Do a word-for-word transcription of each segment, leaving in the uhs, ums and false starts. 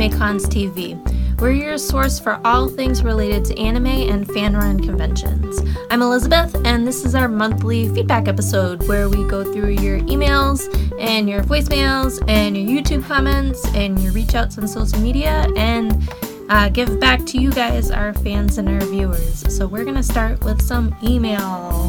AnimeCons T V. We're your source for all things related to anime and fan-run conventions. I'm Elizabeth, and this is our monthly feedback episode where we go through your emails and your voicemails and your YouTube comments and your reach outs on social media and uh, give back to you guys, our fans and our viewers. So we're going to start with some email.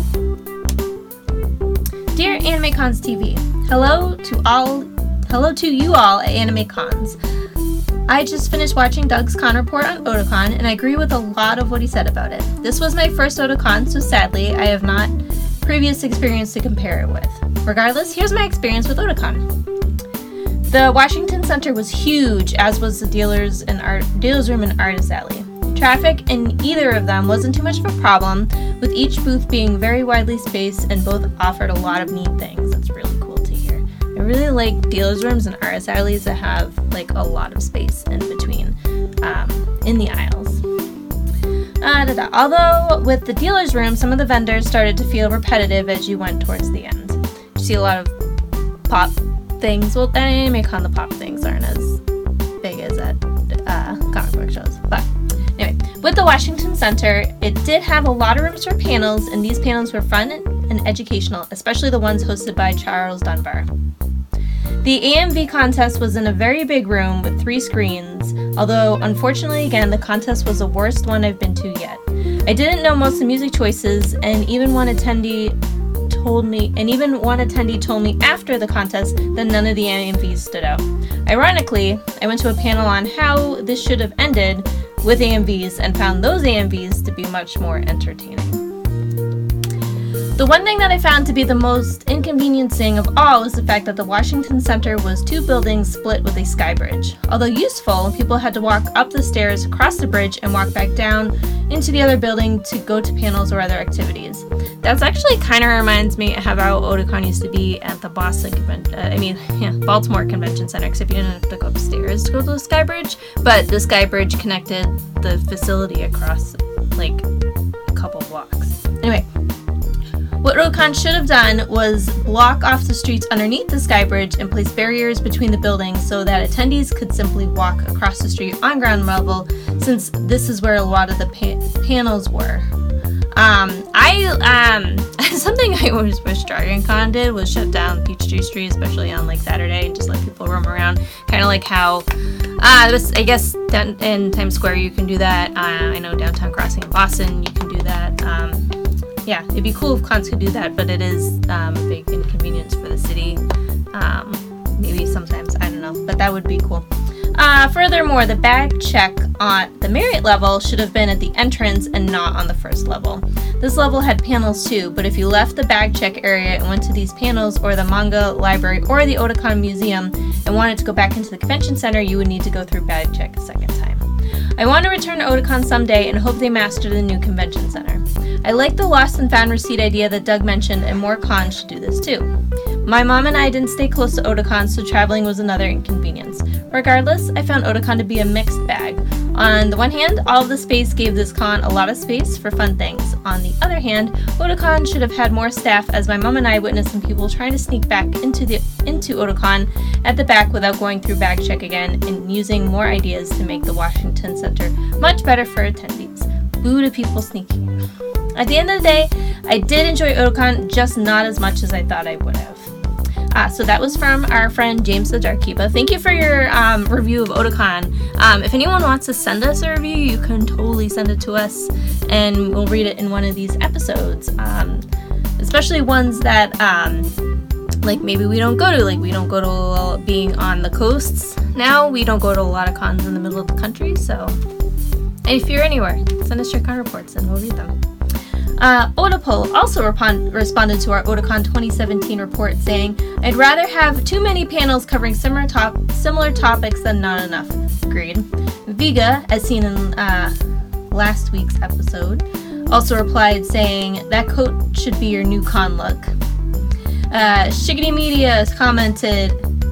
Dear AnimeCons T V, hello to all, hello to you all at AnimeCons. I just finished watching Doug's con report on Otakon, and I agree with a lot of what he said about it. This was my first Otakon, so sadly, I have not previous experience to compare it with. Regardless, here's my experience with Otakon. The Washington Center was huge, as was the dealers and art, dealers room and artist alley. Traffic in either of them wasn't too much of a problem, with each booth being very widely spaced and both offered a lot of neat things. That's really cool to hear. I really like dealers rooms and artist alleys that have like a lot of space in between, um, in the aisles. Uh, da, da. Although with the dealers room, some of the vendors started to feel repetitive as you went towards the end. You see a lot of pop things. Well, at AnimeCon, the pop things aren't as big as at uh, comic book shows. But anyway, with the Washington Center, it did have a lot of rooms for panels, and these panels were fun and educational, especially the ones hosted by Charles Dunbar. The A M V contest was in a very big room with three screens, although unfortunately again the contest was the worst one I've been to yet. I didn't know most of the music choices, and even one attendee told me and even one attendee told me after the contest that none of the A M Vs stood out. Ironically, I went to a panel on how this should have ended with A M Vs and found those A M Vs to be much more entertaining. The one thing that I found to be the most inconveniencing of all was the fact that the Washington Center was two buildings split with a sky bridge. Although useful, people had to walk up the stairs, cross the bridge, and walk back down into the other building to go to panels or other activities. That's actually kind of reminds me of how Otakon used to be at the Boston convention, uh, I mean, yeah, Baltimore Convention Center, except you didn't have to go upstairs to go to the sky bridge, but the sky bridge connected the facility across, like, a couple blocks. Anyway. What Otakon should have done was block off the streets underneath the sky bridge and place barriers between the buildings so that attendees could simply walk across the street on ground level, since this is where a lot of the pa- panels were. Um, I, um, something I always wish Dragon Con did was shut down Peachtree Street, especially on like Saturday, and just let people roam around. Kind of like how, uh, this, I guess down in Times Square you can do that. Uh, I know Downtown Crossing in Boston you can do that. Um, Yeah, it'd be cool if cons could do that, but it is um, a big inconvenience for the city. Um, maybe sometimes, I don't know, but that would be cool. Uh, furthermore, the bag check on the Marriott level should have been at the entrance and not on the first level. This level had panels too, but if you left the bag check area and went to these panels or the manga library or the Otakon Museum and wanted to go back into the convention center, you would need to go through bag check a second time. I want to return to Otakon someday and hope they master the new convention center. I like the lost and found receipt idea that Doug mentioned, and more cons should do this too. My mom and I didn't stay close to Otakon, so traveling was another inconvenience. Regardless, I found Otakon to be a mixed bag. On the one hand, all of the space gave this con a lot of space for fun things. On the other hand, Otakon should have had more staff, as my mom and I witnessed some people trying to sneak back into the into Otakon at the back without going through bag check again and using more ideas to make the Washington Center much better for attendees. Boo to people sneaking in. At the end of the day, I did enjoy Otakon, just not as much as I thought I would have. Uh, so that was from our friend James the Darkkeeper. Thank you for your um, review of Otakon. Um, if anyone wants to send us a review, you can totally send it to us, and we'll read it in one of these episodes. Um, especially ones that, um, like, maybe we don't go to. Like, we don't go to uh, being on the coasts now. We don't go to a lot of cons in the middle of the country, so if you're anywhere, send us your con reports, and we'll read them. Uh, Otapol also repon- responded to our Otakon twenty seventeen report saying, I'd rather have too many panels covering similar, top- similar topics than not enough. Agreed. Viga, as seen in uh, last week's episode, also replied saying, that coat should be your new con look. Uh, Shiggity Media commented,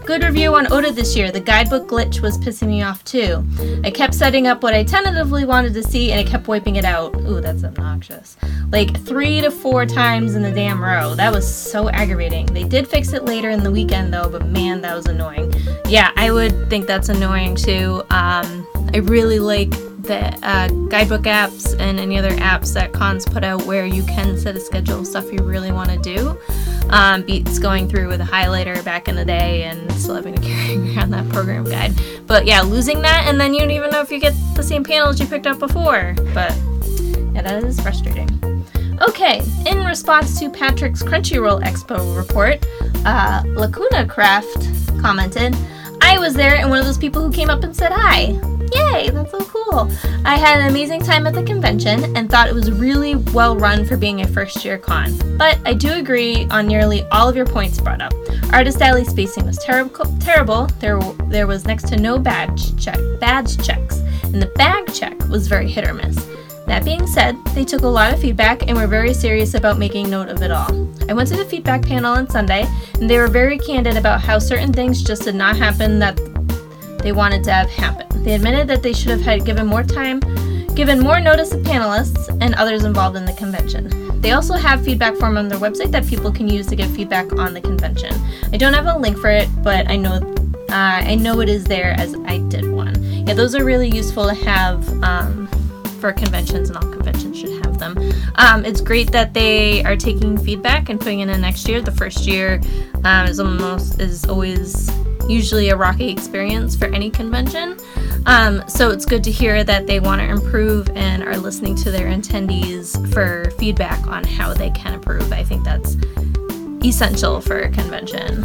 Good review on Oda this year. The guidebook glitch was pissing me off too. I kept setting up what I tentatively wanted to see and it kept wiping it out. Ooh, that's obnoxious. Like three to four times in the damn row. That was so aggravating. They did fix it later in the weekend though, but man, that was annoying. Yeah, I would think that's annoying too. Um, I really like the uh, guidebook apps and any other apps that cons put out where you can set a schedule of stuff you really want to do. Um, beats going through with a highlighter back in the day and still having to carry around that program guide. But yeah, losing that and then you don't even know if you get the same panels you picked up before. But yeah, that is frustrating. Okay, in response to Patrick's Crunchyroll Expo report, uh, Lacuna Craft commented, I was there and one of those people who came up and said hi. Yay, that's so cool. I had an amazing time at the convention and thought it was really well run for being a first year con. But I do agree on nearly all of your points brought up. Artist alley spacing was ter- terrible. There there was next to no badge check badge checks, and the bag check was very hit or miss. That being said, they took a lot of feedback and were very serious about making note of it all. I went to the feedback panel on Sunday, and they were very candid about how certain things just did not happen that they wanted to have happen. They admitted that they should have had given more time, given more notice to panelists and others involved in the convention. They also have feedback form on their website that people can use to give feedback on the convention. I don't have a link for it, but I know uh, I know it is there as I did one. Yeah, those are really useful to have um, for conventions, and all conventions should have them. Um, it's great that they are taking feedback and putting it in next year. The first year um, is almost is always usually a rocky experience for any convention. Um, so it's good to hear that they want to improve and are listening to their attendees for feedback on how they can improve. I think that's essential for a convention.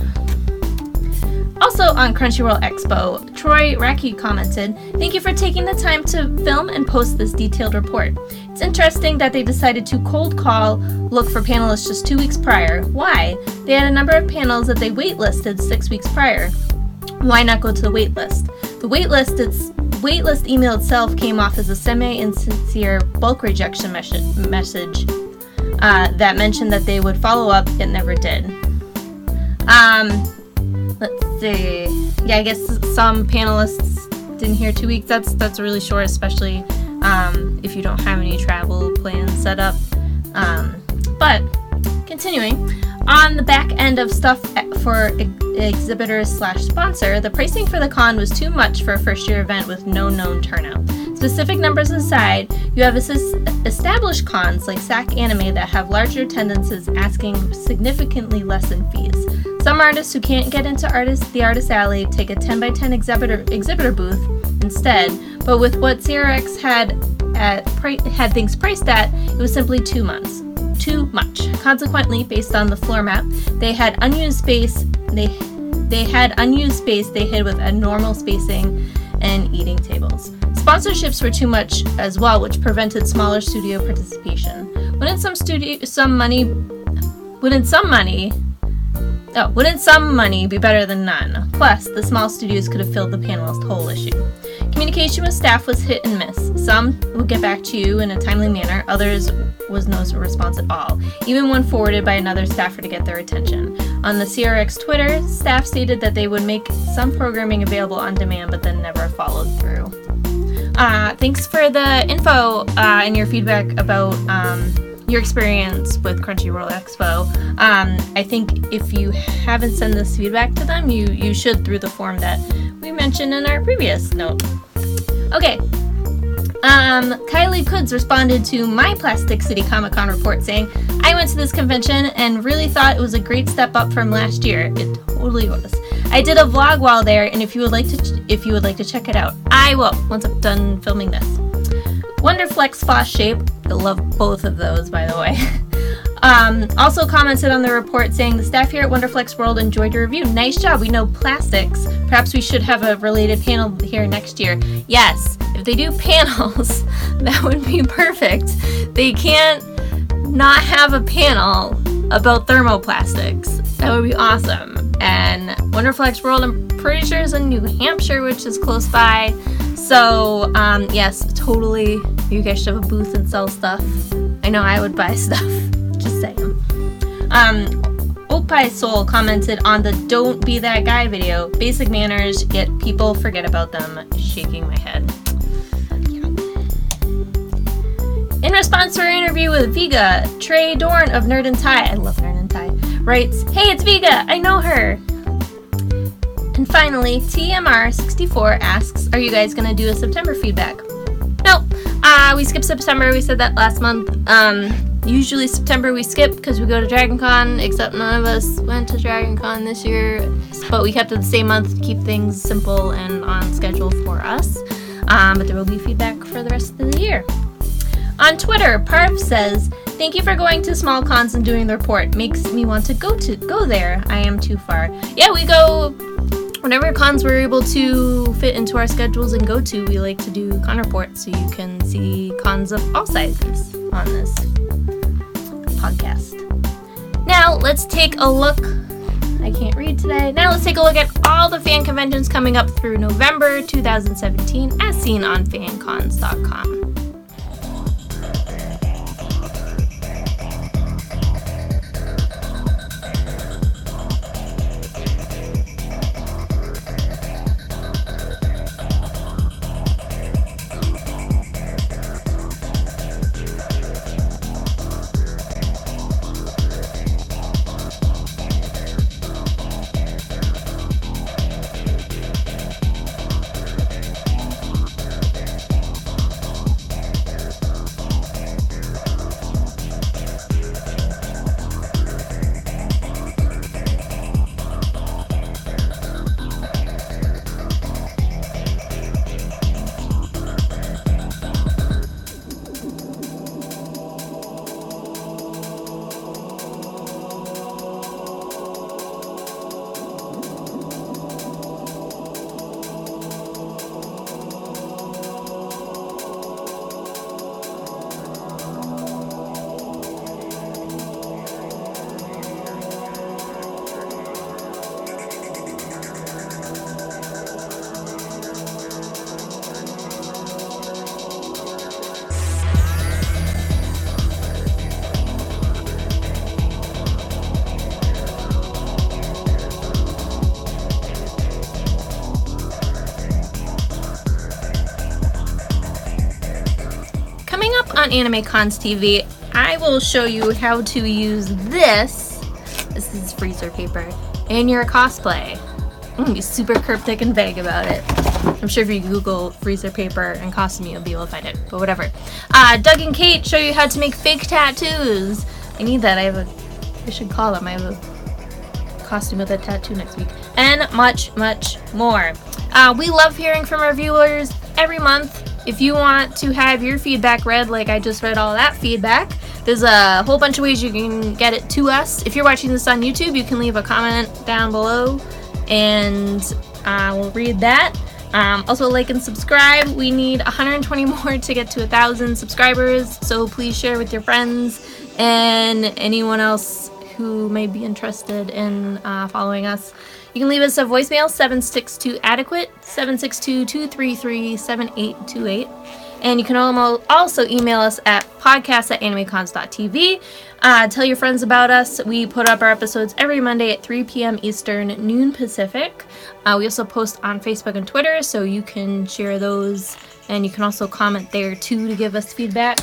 Also on Crunchyroll Expo, Troy Raki commented, thank you for taking the time to film and post this detailed report. It's interesting that they decided to cold call look for panelists just two weeks prior. Why? They had a number of panels that they waitlisted six weeks prior. Why not go to the waitlist? The waitlist, its waitlist email itself came off as a semi-insincere bulk rejection mes- message uh, that mentioned that they would follow up, yet never did. Um, let's see. Yeah, I guess some panelists didn't hear two weeks. That's that's really short, especially um, if you don't have any travel plans set up. Um, but continuing. On the back end of stuff for ex- exhibitors slash sponsor, the pricing for the con was too much for a first year event with no known turnout. Specific numbers aside, you have assist- established cons like S A C Anime that have larger attendances asking significantly less in fees. Some artists who can't get into artist, the Artist Alley take a ten by ten exhibitor, exhibitor booth instead, but with what C R X had, at, pri- had things priced at, it was simply two months. Too much. Consequently, based on the floor map, they had unused space. They they had unused space. They hid with abnormal spacing and eating tables. Sponsorships were too much as well, which prevented smaller studio participation. Wouldn't some studio some money? Wouldn't some money? Oh, wouldn't some money be better than none? Plus, the small studios could have filled the panelist hole issue. Communication with staff was hit and miss. Some would get back to you in a timely manner, others was no response at all, even when forwarded by another staffer to get their attention. On the C R X Twitter, staff stated that they would make some programming available on demand, but then never followed through. Uh, thanks for the info uh, and your feedback about um, your experience with Crunchyroll Expo. Um, I think if you haven't sent this feedback to them, you, you should through the form that we mentioned in our previous note. Okay. Um, Kylie Koods responded to my Plastic City Comic Con report saying, I went to this convention and really thought it was a great step up from last year. It totally was. I did a vlog while there, and if you would like to ch- if you would like to check it out, I will once I'm done filming this. Wonderflex Floss Shape, I love both of those, by the way. Um, also commented on the report saying the staff here at Wonderflex World enjoyed your review. Nice job. We know plastics. Perhaps we should have a related panel here next year. Yes, if they do panels, that would be perfect. They can't not have a panel about thermoplastics. That would be awesome. And Wonderflex World, I'm pretty sure, is in New Hampshire, which is close by. So, um, yes, totally. You guys should have a booth and sell stuff. I know I would buy stuff. Just saying. Um, Opie Soul commented on the Don't Be That Guy video. Basic manners, yet people forget about them. Shaking my head. Yeah. In response to our interview with Vega, Trey Dorn of Nerd and Tie, I love Nerd and Tie, writes, "Hey, it's Vega, I know her." And finally, T M R sixty-four asks, "Are you guys going to do a September feedback?" Nope. Uh, we skipped September. We said that last month. Um, usually September we skip because we go to Dragon Con, except none of us went to Dragon Con this year. But we kept it the same month to keep things simple and on schedule for us. Um, but there will be feedback for the rest of the year. On Twitter, Parv says, "Thank you for going to small cons and doing the report. Makes me want to go to go there. I am too far." Yeah, we go whenever cons we're able to fit into our schedules and go to. We like to do con reports so you can see cons of all sizes on this podcast. Now let's take a look. I can't read today. Now let's take a look at all the fan conventions coming up through November twenty seventeen as seen on fan cons dot com. On Anime Cons T V, I will show you how to use this. This is freezer paper in your cosplay. I'm gonna be super cryptic and vague about it. I'm sure if you Google freezer paper and costume, you'll be able to find it. But whatever. Uh, Doug and Kate show you how to make fake tattoos. I need that. I have a. I should call them. I have a costume with a tattoo next week, and much, much more. Uh, we love hearing from our viewers every month. If you want to have your feedback read, like I just read all that feedback, there's a whole bunch of ways you can get it to us. If you're watching this on YouTube, you can leave a comment down below, and uh, we'll read that. Um, also, like and subscribe. We need one hundred twenty more to get to one thousand subscribers, so please share with your friends and anyone else who may be interested in uh, following us. You can leave us a voicemail, seven six two adequate, seven six two, two three three, seven eight two eight. And you can also email us at podcast at animecons dot t v. Uh, tell your friends about us. We put up our episodes every Monday at three p.m. Eastern, noon Pacific. Uh, we also post on Facebook and Twitter, so you can share those. And you can also comment there, too, to give us feedback.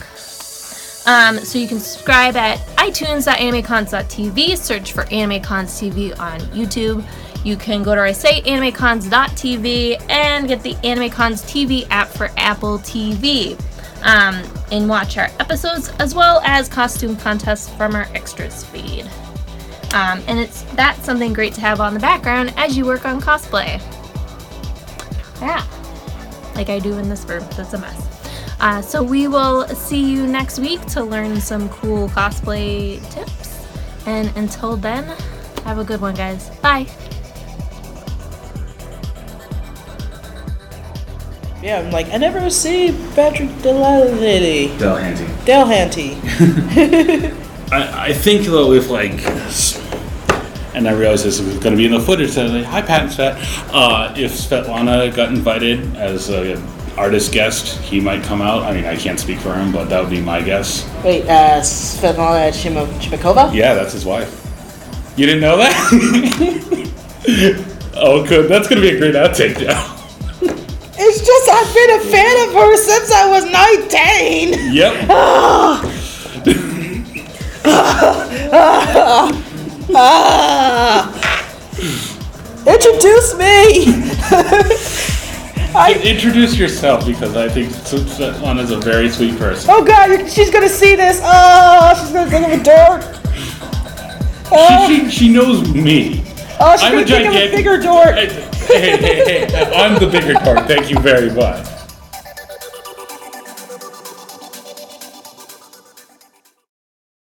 Um, so you can subscribe at itunes dot animecons dot t v. Search for AnimeCons T V on YouTube. You can go to our site, animecons dot t v, and get the AnimeCons T V app for Apple T V. Um, and watch our episodes, as well as costume contests from our extras feed. Um, and it's that's something great to have on the background as you work on cosplay. Yeah, like I do in this room. That's a mess. Uh, so we will see you next week to learn some cool cosplay tips. And until then, have a good one, guys. Bye. Yeah, I'm like, I never see Patrick Delahanty. Delahanty. Delahanty. I, I think though, if like, and I realized this was going to be in the footage, so I was like, hi Pat and Svet. Uh, if Svetlana got invited as an artist guest, he might come out. I mean, I can't speak for him, but that would be my guess. Wait, uh, Svetlana Chimikova? Yeah, that's his wife. You didn't know that? Oh, good. That's gonna be a great outtake now. It's just I've been a fan of her since I was nineteen. Yep. Ah. Introduce me. I, Introduce yourself, because I think Svetlana's a very sweet person. oh God, you're, she's gonna see this. Oh, she's gonna think I'm a dork. Oh, She, she, she knows me. oh she's I'm gonna a think I'm a gigantic- bigger dork. Hey, hey, hey, hey, I'm the bigger dork. Thank you very much.